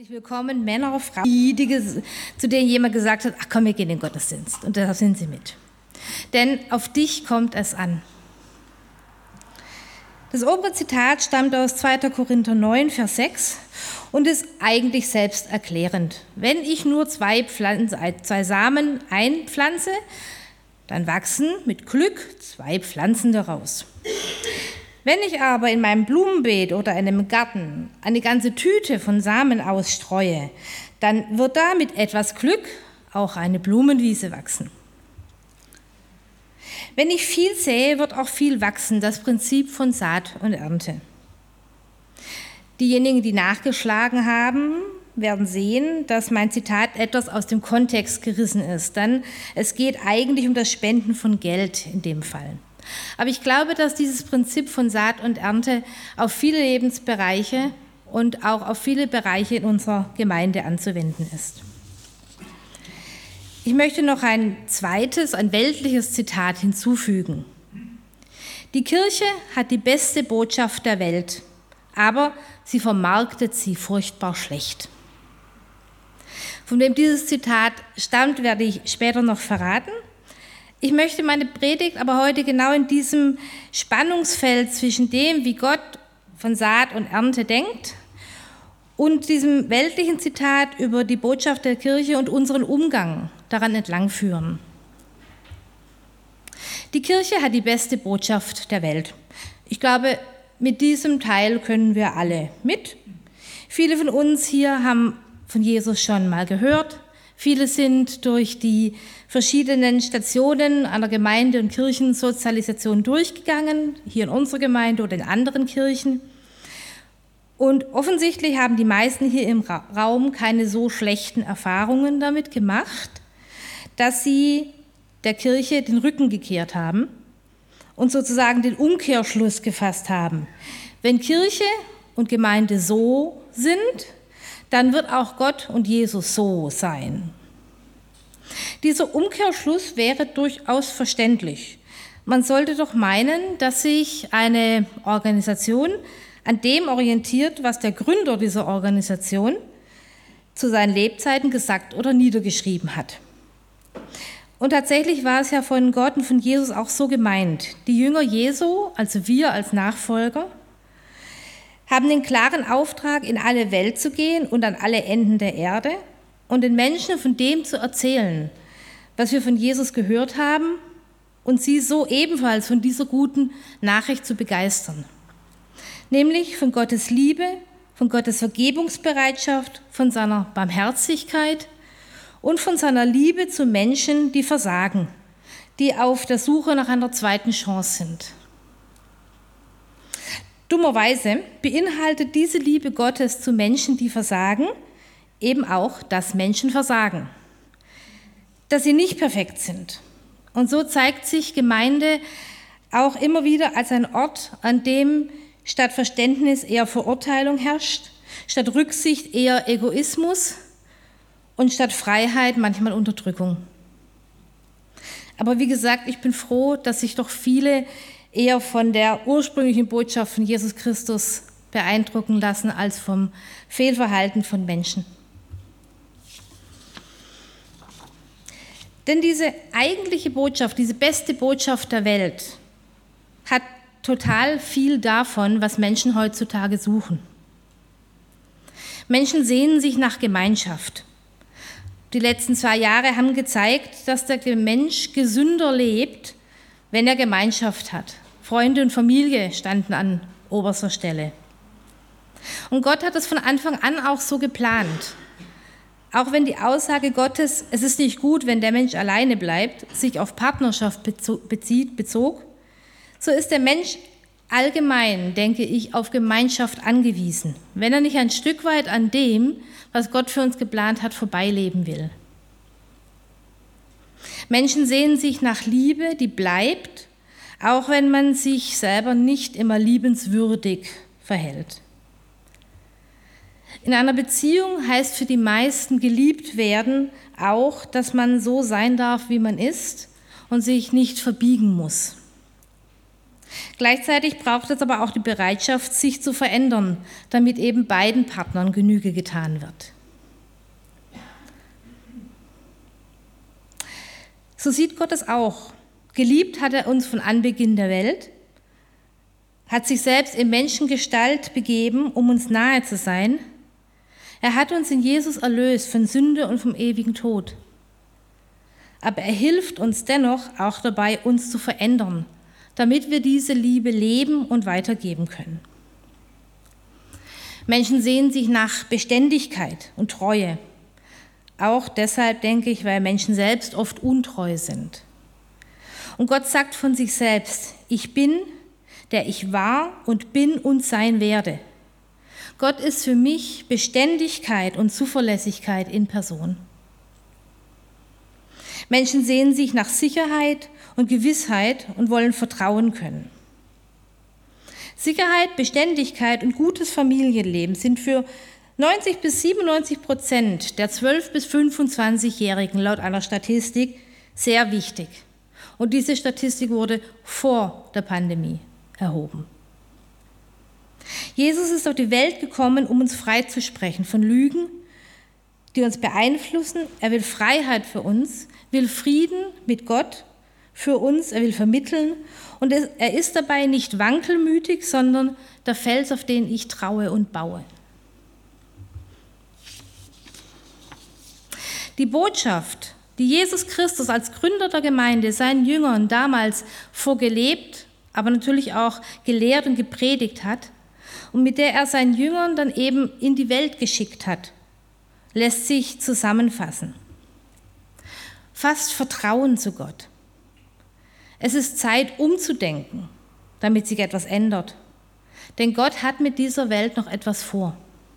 Herzlich willkommen, Männer, Frauen, zu denen jemand gesagt hat, ach komm, wir gehen in den Gottesdienst. Und da sind sie mit. Denn auf dich kommt es an. Das obere Zitat stammt aus 2. Korinther 9, Vers 6 und ist eigentlich selbsterklärend. Wenn ich nur zwei Samen einpflanze, dann wachsen mit Glück 2 Pflanzen daraus. Wenn ich aber in meinem Blumenbeet oder in einem Garten eine ganze Tüte von Samen ausstreue, dann wird da mit etwas Glück auch eine Blumenwiese wachsen. Wenn ich viel sähe, wird auch viel wachsen, das Prinzip von Saat und Ernte. Diejenigen, die nachgeschlagen haben, werden sehen, dass mein Zitat etwas aus dem Kontext gerissen ist, denn es geht eigentlich um das Spenden von Geld in dem Fall. Aber ich glaube, dass dieses Prinzip von Saat und Ernte auf viele Lebensbereiche und auch auf viele Bereiche in unserer Gemeinde anzuwenden ist. Ich möchte noch ein zweites, ein weltliches Zitat hinzufügen. Die Kirche hat die beste Botschaft der Welt, aber sie vermarktet sie furchtbar schlecht. Von wem dieses Zitat stammt, werde ich später noch verraten. Ich möchte meine Predigt aber heute genau in diesem Spannungsfeld zwischen dem, wie Gott von Saat und Ernte denkt, und diesem weltlichen Zitat über die Botschaft der Kirche und unseren Umgang daran entlangführen. Die Kirche hat die beste Botschaft der Welt. Ich glaube, mit diesem Teil können wir alle mit. Viele von uns hier haben von Jesus schon mal gehört. Viele sind durch die verschiedenen Stationen einer Gemeinde- und Kirchensozialisation durchgegangen, hier in unserer Gemeinde oder in anderen Kirchen. Und offensichtlich haben die meisten hier im Raum keine so schlechten Erfahrungen damit gemacht, dass sie der Kirche den Rücken gekehrt haben und sozusagen den Umkehrschluss gefasst haben. Wenn Kirche und Gemeinde so sind, dann wird auch Gott und Jesus so sein. Dieser Umkehrschluss wäre durchaus verständlich. Man sollte doch meinen, dass sich eine Organisation an dem orientiert, was der Gründer dieser Organisation zu seinen Lebzeiten gesagt oder niedergeschrieben hat. Und tatsächlich war es ja von Gott und von Jesus auch so gemeint. Die Jünger Jesu, also wir als Nachfolger, haben den klaren Auftrag, in alle Welt zu gehen und an alle Enden der Erde und den Menschen von dem zu erzählen, was wir von Jesus gehört haben und sie so ebenfalls von dieser guten Nachricht zu begeistern. Nämlich von Gottes Liebe, von Gottes Vergebungsbereitschaft, von seiner Barmherzigkeit und von seiner Liebe zu Menschen, die versagen, die auf der Suche nach einer zweiten Chance sind. Dummerweise beinhaltet diese Liebe Gottes zu Menschen, die versagen, eben auch, dass Menschen versagen, dass sie nicht perfekt sind. Und so zeigt sich Gemeinde auch immer wieder als ein Ort, an dem statt Verständnis eher Verurteilung herrscht, statt Rücksicht eher Egoismus und statt Freiheit manchmal Unterdrückung. Aber wie gesagt, ich bin froh, dass sich doch viele eher von der ursprünglichen Botschaft von Jesus Christus beeindrucken lassen als vom Fehlverhalten von Menschen. Denn diese eigentliche Botschaft, diese beste Botschaft der Welt, hat total viel davon, was Menschen heutzutage suchen. Menschen sehnen sich nach Gemeinschaft. Die letzten 2 Jahre haben gezeigt, dass der Mensch gesünder lebt, wenn er Gemeinschaft hat. Freunde und Familie standen an oberster Stelle. Und Gott hat es von Anfang an auch so geplant. Auch wenn die Aussage Gottes, es ist nicht gut, wenn der Mensch alleine bleibt, sich auf Partnerschaft bezog, so ist der Mensch allgemein, denke ich, auf Gemeinschaft angewiesen, wenn er nicht ein Stück weit an dem, was Gott für uns geplant hat, vorbeileben will. Menschen sehnen sich nach Liebe, die bleibt, auch wenn man sich selber nicht immer liebenswürdig verhält. In einer Beziehung heißt für die meisten geliebt werden auch, dass man so sein darf, wie man ist und sich nicht verbiegen muss. Gleichzeitig braucht es aber auch die Bereitschaft, sich zu verändern, damit eben beiden Partnern Genüge getan wird. So sieht Gott es auch. Geliebt hat er uns von Anbeginn der Welt, hat sich selbst in Menschengestalt begeben, um uns nahe zu sein. Er hat uns in Jesus erlöst von Sünde und vom ewigen Tod. Aber er hilft uns dennoch auch dabei, uns zu verändern, damit wir diese Liebe leben und weitergeben können. Menschen sehnen sich nach Beständigkeit und Treue. Auch deshalb, denke ich, weil Menschen selbst oft untreu sind. Und Gott sagt von sich selbst: Ich bin, der ich war und bin und sein werde. Gott ist für mich Beständigkeit und Zuverlässigkeit in Person. Menschen sehnen sich nach Sicherheit und Gewissheit und wollen vertrauen können. Sicherheit, Beständigkeit und gutes Familienleben sind für 90-97% der 12- bis 25-Jährigen laut einer Statistik sehr wichtig. Und diese Statistik wurde vor der Pandemie erhoben. Jesus ist auf die Welt gekommen, um uns freizusprechen von Lügen, die uns beeinflussen. Er will Freiheit für uns, will Frieden mit Gott für uns, er will vermitteln. Und er ist dabei nicht wankelmütig, sondern der Fels, auf den ich traue und baue. Die Botschaft, die Jesus Christus als Gründer der Gemeinde seinen Jüngern damals vorgelebt, aber natürlich auch gelehrt und gepredigt hat und mit der er seinen Jüngern dann eben in die Welt geschickt hat, lässt sich zusammenfassen. Fasst Vertrauen zu Gott. Es ist Zeit, umzudenken, damit sich etwas ändert. Denn Gott hat mit dieser Welt noch etwas vor.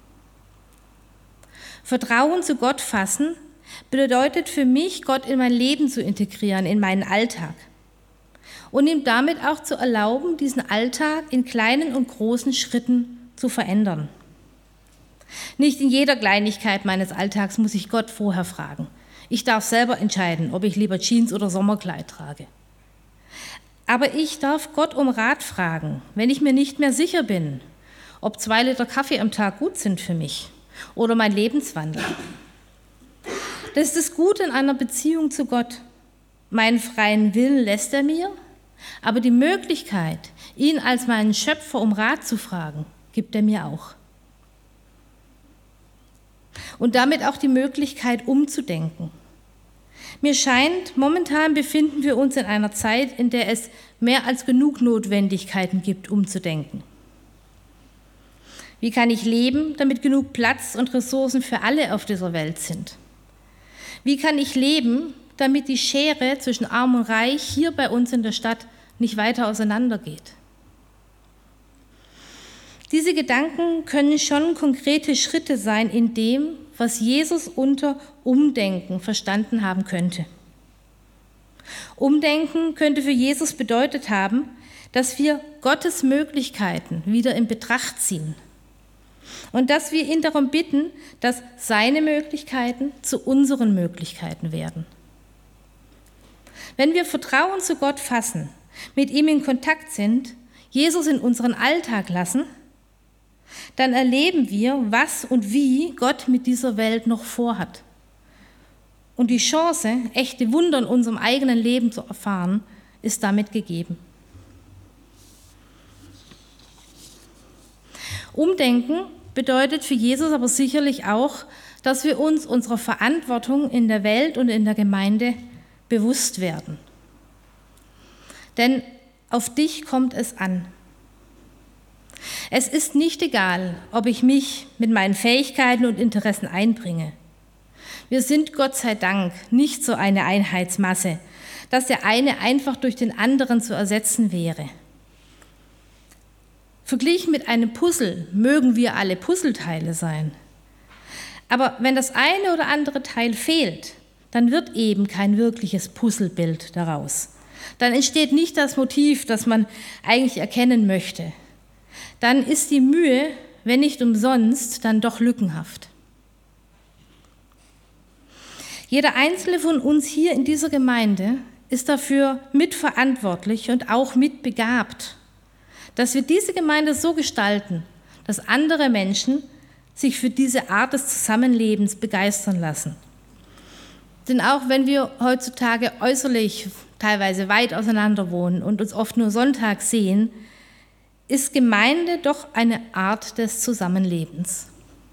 Vertrauen zu Gott fassen bedeutet für mich, Gott in mein Leben zu integrieren, in meinen Alltag. Und ihm damit auch zu erlauben, diesen Alltag in kleinen und großen Schritten zu verändern. Nicht in jeder Kleinigkeit meines Alltags muss ich Gott vorher fragen. Ich darf selber entscheiden, ob ich lieber Jeans oder Sommerkleid trage. Aber ich darf Gott um Rat fragen, wenn ich mir nicht mehr sicher bin, ob 2 Liter Kaffee am Tag gut sind für mich oder mein Lebenswandel. Das ist das Gute in einer Beziehung zu Gott. Meinen freien Willen lässt er mir, aber die Möglichkeit, ihn als meinen Schöpfer um Rat zu fragen, gibt er mir auch. Und damit auch die Möglichkeit, umzudenken. Mir scheint, momentan befinden wir uns in einer Zeit, in der es mehr als genug Notwendigkeiten gibt, umzudenken. Wie kann ich leben, damit genug Platz und Ressourcen für alle auf dieser Welt sind? Wie kann ich leben, damit die Schere zwischen Arm und Reich hier bei uns in der Stadt nicht weiter auseinandergeht? Diese Gedanken können schon konkrete Schritte sein in dem, was Jesus unter Umdenken verstanden haben könnte. Umdenken könnte für Jesus bedeutet haben, dass wir Gottes Möglichkeiten wieder in Betracht ziehen und dass wir ihn darum bitten, dass seine Möglichkeiten zu unseren Möglichkeiten werden. Wenn wir Vertrauen zu Gott fassen, mit ihm in Kontakt sind, Jesus in unseren Alltag lassen, dann erleben wir, was und wie Gott mit dieser Welt noch vorhat. Und die Chance, echte Wunder in unserem eigenen Leben zu erfahren, ist damit gegeben. Umdenken bedeutet für Jesus aber sicherlich auch, dass wir uns unserer Verantwortung in der Welt und in der Gemeinde bewusst werden. Denn auf dich kommt es an. Es ist nicht egal, ob ich mich mit meinen Fähigkeiten und Interessen einbringe. Wir sind Gott sei Dank nicht so eine Einheitsmasse, dass der eine einfach durch den anderen zu ersetzen wäre. Verglichen mit einem Puzzle mögen wir alle Puzzleteile sein. Aber wenn das eine oder andere Teil fehlt, dann wird eben kein wirkliches Puzzlebild daraus. Dann entsteht nicht das Motiv, das man eigentlich erkennen möchte. Dann ist die Mühe, wenn nicht umsonst, dann doch lückenhaft. Jeder einzelne von uns hier in dieser Gemeinde ist dafür mitverantwortlich und auch mitbegabt. dass wir diese Gemeinde so gestalten, dass andere Menschen sich für diese Art des Zusammenlebens begeistern lassen. Denn auch wenn wir heutzutage äußerlich teilweise weit auseinander wohnen und uns oft nur Sonntag sehen, ist Gemeinde doch eine Art des Zusammenlebens.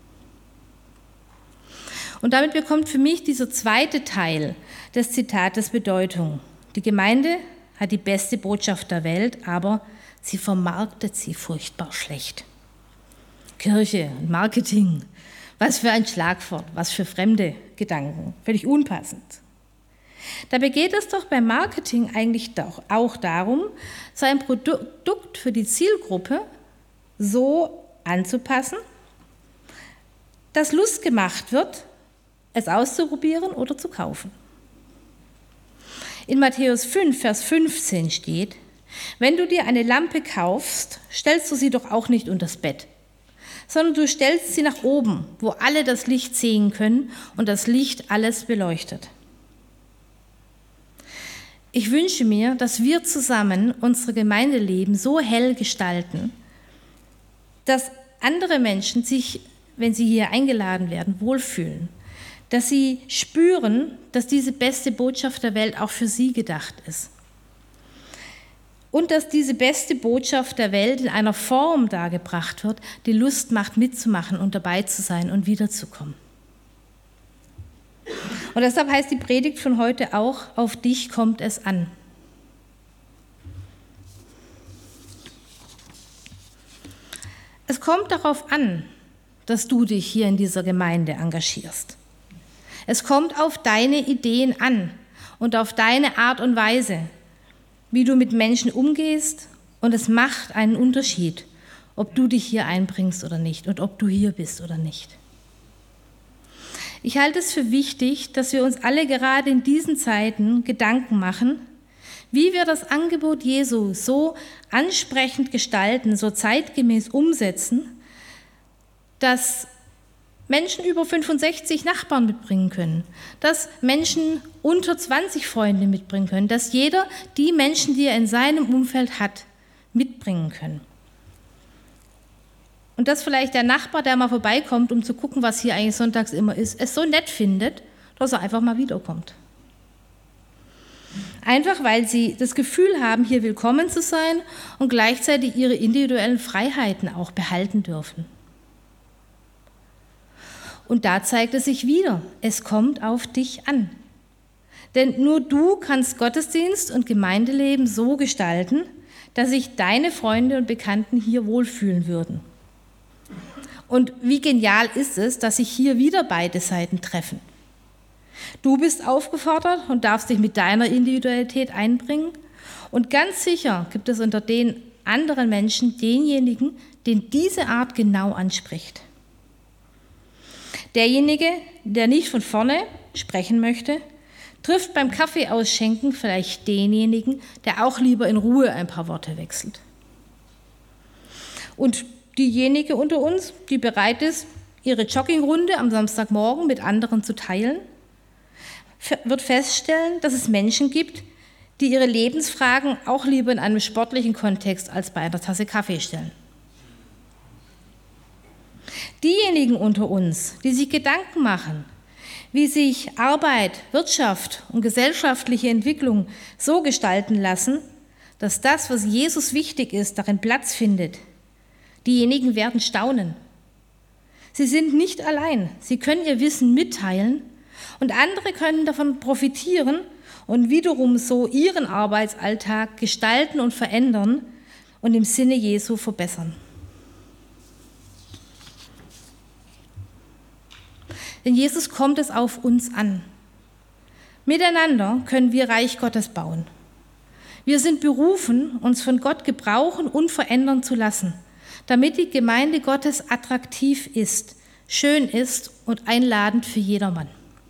Und damit bekommt für mich dieser zweite Teil des Zitates Bedeutung. Die Gemeinde hat die beste Botschaft der Welt, aber sie vermarktet sie furchtbar schlecht. Kirche und Marketing, was für ein Schlagwort, was für fremde Gedanken, völlig unpassend. Dabei geht es doch beim Marketing eigentlich doch auch darum, sein Produkt für die Zielgruppe so anzupassen, dass Lust gemacht wird, es auszuprobieren oder zu kaufen. In Matthäus 5, Vers 15 steht: Wenn du dir eine Lampe kaufst, stellst du sie doch auch nicht unters Bett, sondern du stellst sie nach oben, wo alle das Licht sehen können und das Licht alles beleuchtet. Ich wünsche mir, dass wir zusammen unser Gemeindeleben so hell gestalten, dass andere Menschen sich, wenn sie hier eingeladen werden, wohlfühlen, dass sie spüren, dass diese beste Botschaft der Welt auch für sie gedacht ist. Und dass diese beste Botschaft der Welt in einer Form dargebracht wird, die Lust macht, mitzumachen und dabei zu sein und wiederzukommen. Und deshalb heißt die Predigt von heute auch: Auf dich kommt es an. Es kommt darauf an, dass du dich hier in dieser Gemeinde engagierst. Es kommt auf deine Ideen an und auf deine Art und Weise, wie du mit Menschen umgehst, und es macht einen Unterschied, ob du dich hier einbringst oder nicht und ob du hier bist oder nicht. Ich halte es für wichtig, dass wir uns alle gerade in diesen Zeiten Gedanken machen, wie wir das Angebot Jesu so ansprechend gestalten, so zeitgemäß umsetzen, dass Menschen über 65 Nachbarn mitbringen können, dass Menschen unter 20 Freunde mitbringen können, dass jeder die Menschen, die er in seinem Umfeld hat, mitbringen können. Und dass vielleicht der Nachbar, der mal vorbeikommt, um zu gucken, was hier eigentlich sonntags immer ist, es so nett findet, dass er einfach mal wiederkommt. Einfach, weil sie das Gefühl haben, hier willkommen zu sein und gleichzeitig ihre individuellen Freiheiten auch behalten dürfen. Und da zeigt es sich wieder, es kommt auf dich an. Denn nur du kannst Gottesdienst und Gemeindeleben so gestalten, dass sich deine Freunde und Bekannten hier wohlfühlen würden. Und wie genial ist es, dass sich hier wieder beide Seiten treffen. Du bist aufgefordert und darfst dich mit deiner Individualität einbringen. Und ganz sicher gibt es unter den anderen Menschen denjenigen, den diese Art genau anspricht. Derjenige, der nicht von vorne sprechen möchte, trifft beim Kaffeeausschenken vielleicht denjenigen, der auch lieber in Ruhe ein paar Worte wechselt. Und diejenige unter uns, die bereit ist, ihre Joggingrunde am Samstagmorgen mit anderen zu teilen, wird feststellen, dass es Menschen gibt, die ihre Lebensfragen auch lieber in einem sportlichen Kontext als bei einer Tasse Kaffee stellen. Diejenigen unter uns, die sich Gedanken machen, wie sich Arbeit, Wirtschaft und gesellschaftliche Entwicklung so gestalten lassen, dass das, was Jesus wichtig ist, darin Platz findet, diejenigen werden staunen. Sie sind nicht allein, sie können ihr Wissen mitteilen und andere können davon profitieren und wiederum so ihren Arbeitsalltag gestalten und verändern und im Sinne Jesu verbessern. Denn Jesus kommt es auf uns an. Miteinander können wir Reich Gottes bauen. Wir sind berufen, uns von Gott gebrauchen und verändern zu lassen, damit die Gemeinde Gottes attraktiv ist, schön ist und einladend für jedermann.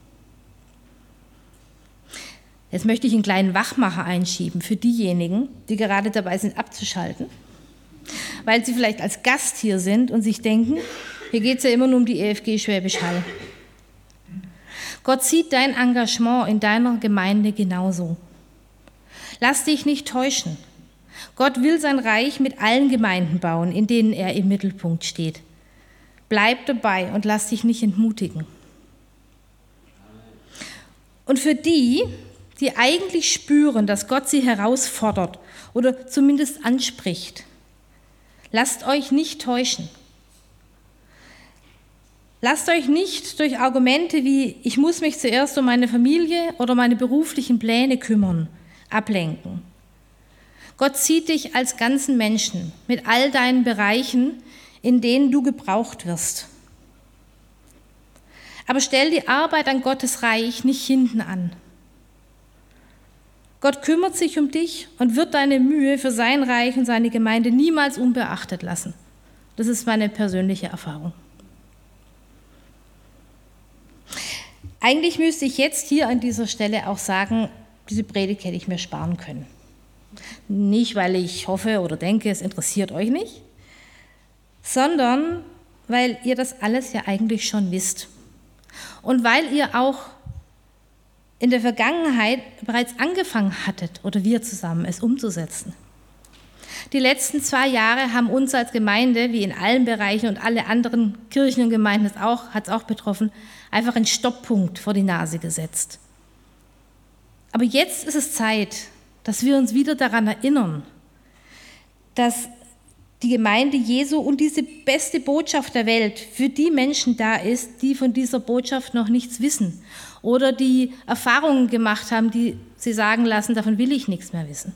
Jetzt möchte ich einen kleinen Wachmacher einschieben für diejenigen, die gerade dabei sind, abzuschalten, weil sie vielleicht als Gast hier sind und sich denken, hier geht es ja immer nur um die EFG Schwäbisch Hall. Gott sieht dein Engagement in deiner Gemeinde genauso. Lass dich nicht täuschen. Gott will sein Reich mit allen Gemeinden bauen, in denen er im Mittelpunkt steht. Bleib dabei und lass dich nicht entmutigen. Und für die, die eigentlich spüren, dass Gott sie herausfordert oder zumindest anspricht, lasst euch nicht täuschen. Lasst euch nicht durch Argumente wie ich muss mich zuerst um meine Familie oder meine beruflichen Pläne kümmern, ablenken. Gott sieht dich als ganzen Menschen mit all deinen Bereichen, in denen du gebraucht wirst. Aber stell die Arbeit an Gottes Reich nicht hinten an. Gott kümmert sich um dich und wird deine Mühe für sein Reich und seine Gemeinde niemals unbeachtet lassen. Das ist meine persönliche Erfahrung. Eigentlich müsste ich jetzt hier an dieser Stelle auch sagen, diese Predigt hätte ich mir sparen können. Nicht, weil ich hoffe oder denke, es interessiert euch nicht, sondern weil ihr das alles ja eigentlich schon wisst. Und weil ihr auch in der Vergangenheit bereits angefangen hattet, oder wir zusammen, es umzusetzen. Die letzten 2 Jahre haben uns als Gemeinde, wie in allen Bereichen und alle anderen Kirchen und Gemeinden hat es auch betroffen, einfach einen Stopppunkt vor die Nase gesetzt. Aber jetzt ist es Zeit, dass wir uns wieder daran erinnern, dass die Gemeinde Jesu und diese beste Botschaft der Welt für die Menschen da ist, die von dieser Botschaft noch nichts wissen oder die Erfahrungen gemacht haben, die sie sagen lassen, davon will ich nichts mehr wissen.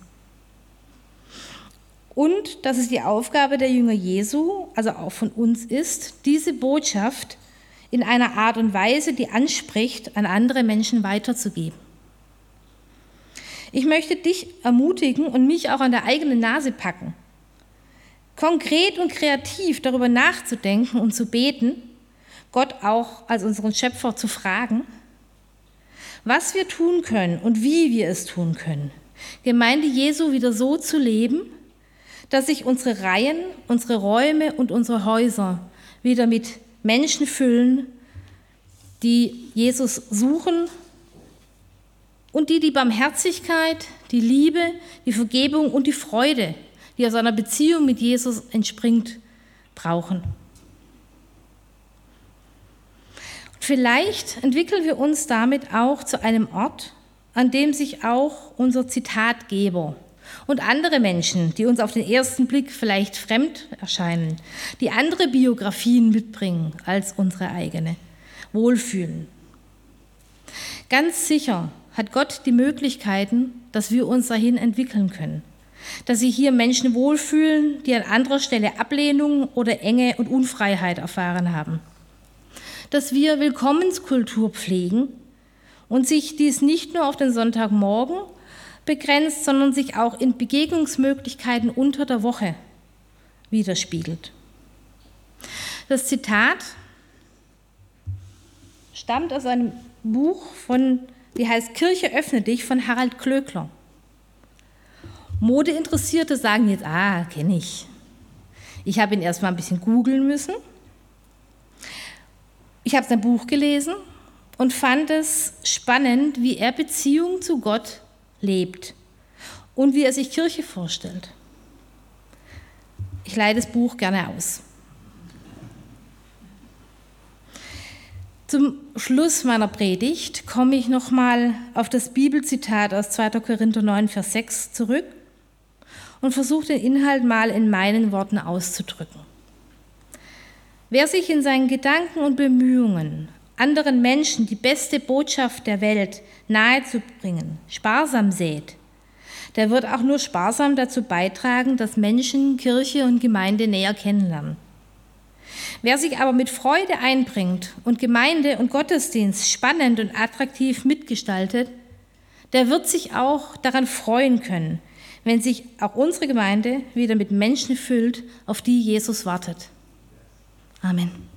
Und dass es die Aufgabe der Jünger Jesu, also auch von uns ist, diese Botschaft in einer Art und Weise, die anspricht, an andere Menschen weiterzugeben. Ich möchte dich ermutigen und mich auch an der eigenen Nase packen, konkret und kreativ darüber nachzudenken und zu beten, Gott auch als unseren Schöpfer zu fragen, was wir tun können und wie wir es tun können, Gemeinde Jesu wieder so zu leben, dass sich unsere Reihen, unsere Räume und unsere Häuser wieder mit Menschen füllen, die Jesus suchen und die Barmherzigkeit, die Liebe, die Vergebung und die Freude, die aus einer Beziehung mit Jesus entspringt, brauchen. Und vielleicht entwickeln wir uns damit auch zu einem Ort, an dem sich auch unser Zitatgeber und andere Menschen, die uns auf den ersten Blick vielleicht fremd erscheinen, die andere Biografien mitbringen als unsere eigene, wohlfühlen. Ganz sicher hat Gott die Möglichkeiten, dass wir uns dahin entwickeln können, dass sich hier Menschen wohlfühlen, die an anderer Stelle Ablehnung oder Enge und Unfreiheit erfahren haben, dass wir Willkommenskultur pflegen und sich dies nicht nur auf den Sonntagmorgen begrenzt, sondern sich auch in Begegnungsmöglichkeiten unter der Woche widerspiegelt. Das Zitat stammt aus einem Buch die heißt Kirche öffne dich von Harald Klöckler. Modeinteressierte sagen jetzt, kenne ich. Ich habe ihn erst mal ein bisschen googeln müssen. Ich habe sein Buch gelesen und fand es spannend, wie er Beziehung zu Gott lebt und wie er sich Kirche vorstellt. Ich leihe das Buch gerne aus. Zum Schluss meiner Predigt komme ich nochmal auf das Bibelzitat aus 2. Korinther 9, Vers 6 zurück und versuche den Inhalt mal in meinen Worten auszudrücken. Wer sich in seinen Gedanken und Bemühungen, anderen Menschen die beste Botschaft der Welt nahezubringen, sparsam sät, der wird auch nur sparsam dazu beitragen, dass Menschen Kirche und Gemeinde näher kennenlernen. Wer sich aber mit Freude einbringt und Gemeinde und Gottesdienst spannend und attraktiv mitgestaltet, der wird sich auch daran freuen können, wenn sich auch unsere Gemeinde wieder mit Menschen füllt, auf die Jesus wartet. Amen.